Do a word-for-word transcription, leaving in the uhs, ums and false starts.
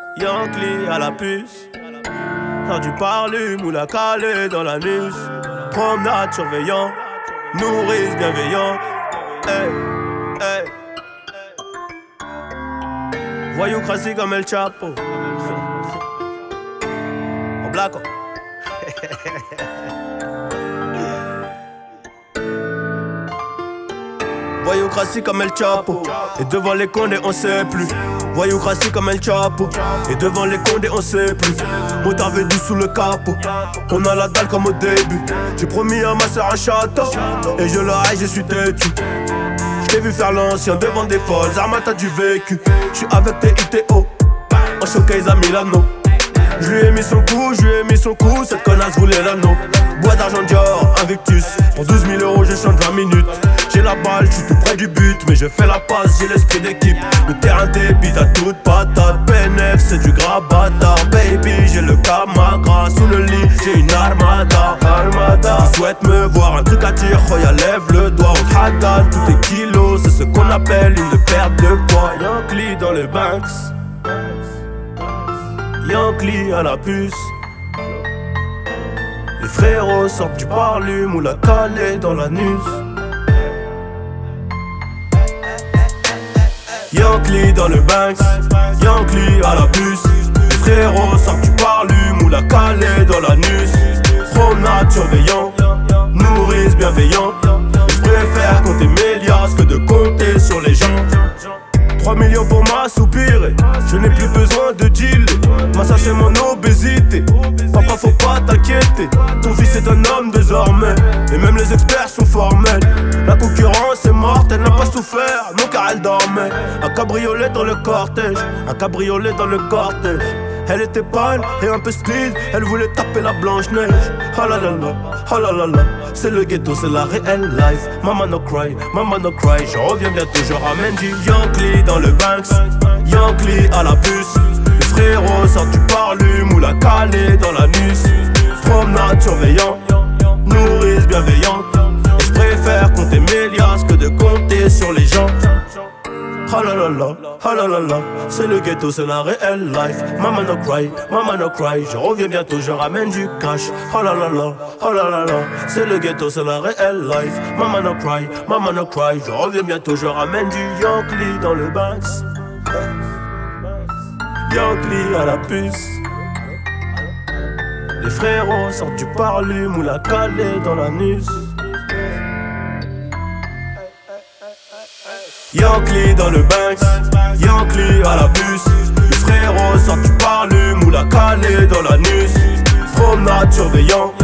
Yankee à la puce. Quand du parlume ou la calée dans la nuit. Promenade surveillant, nourrice bienveillant. Hey, hey. Voyoucratie comme El Chapo. En black. Voyoucratie comme El Chapo. Et devant les condés on sait plus. Voyoucratie comme El Chapo. Et devant les condés on sait plus. Motard védu sous le capot. On a la dalle comme au début. J'ai promis à ma soeur un château. Et je le haïs, je suis têtu. J't'ai vu faire l'ancien devant des folles. Arma t'as du vécu. J'suis avec tes I T O. En showcase à Milano. J'lui ai mis son coup, j'lui ai mis son coup. Cette connasse voulait l'anneau. Bois d'argent Dior, Invictus. Pour douze mille euros je chante vingt minutes. J'ai la balle, j'suis tout près du but. Mais je fais la passe, j'ai l'esprit d'équipe. Le terrain débite à toute patate. P N F c'est du gras bâtard. Baby j'ai le Kamagra. Sous le lit j'ai une armada. Armada. Tu souhaites me voir, un truc à dire. Roya lève le doigt au Haddad. Tout est kilos, c'est ce qu'on appelle une perte de poids. Yankee dans les banks. Yankee à la puce. Les frérots sortent du parlume ou la calée dans la nuit. Yankee dans le Banks, Yankee à la puce. Les frérots sortent du parlume ou la calée dans la nuit. Promenade surveillant, nourrice bienveillant. Et je préfère compter mes liasses que de compter sur les gens. Trois millions pour m'assoupirer, je n'ai plus besoin de dealer. Massa c'est mon obésité, papa faut pas t'inquiéter. Ton fils est un homme désormais, et même les experts sont formels. La concurrence est morte, elle n'a pas souffert, non car elle dormait. Un cabriolet dans le cortège, un cabriolet dans le cortège. Elle était pâle et un peu speed, elle voulait taper la Blanche-Neige. Oh la la la, oh la la la, c'est le ghetto, c'est la réelle life. Mama no cry, mama no cry, je reviens bientôt, je ramène du Yankee dans le Banks, Yankee à la puce. Les frérots sortent du parlume ou la calée dans la nuit. Promenade surveillant, nourrice bienveillant. Et je préfère compter mes liasses que de compter sur les gens. Oh la la la, oh la la la, c'est le ghetto, c'est la réelle life. Mama no cry, mama no cry, je reviens bientôt, je ramène du cash. Oh la la la, oh la la la, c'est le ghetto, c'est la réelle life. Mama no cry, mama no cry, je reviens bientôt, je ramène du Yankee dans le Banks. Yankee à la puce. Les frérots sortent du parlume ou la calée dans la nuit. Yankee dans le Banks, Yankee à la puce. Les frérots sortent du parlume ou la calée dans la nuit. Promenade surveillant,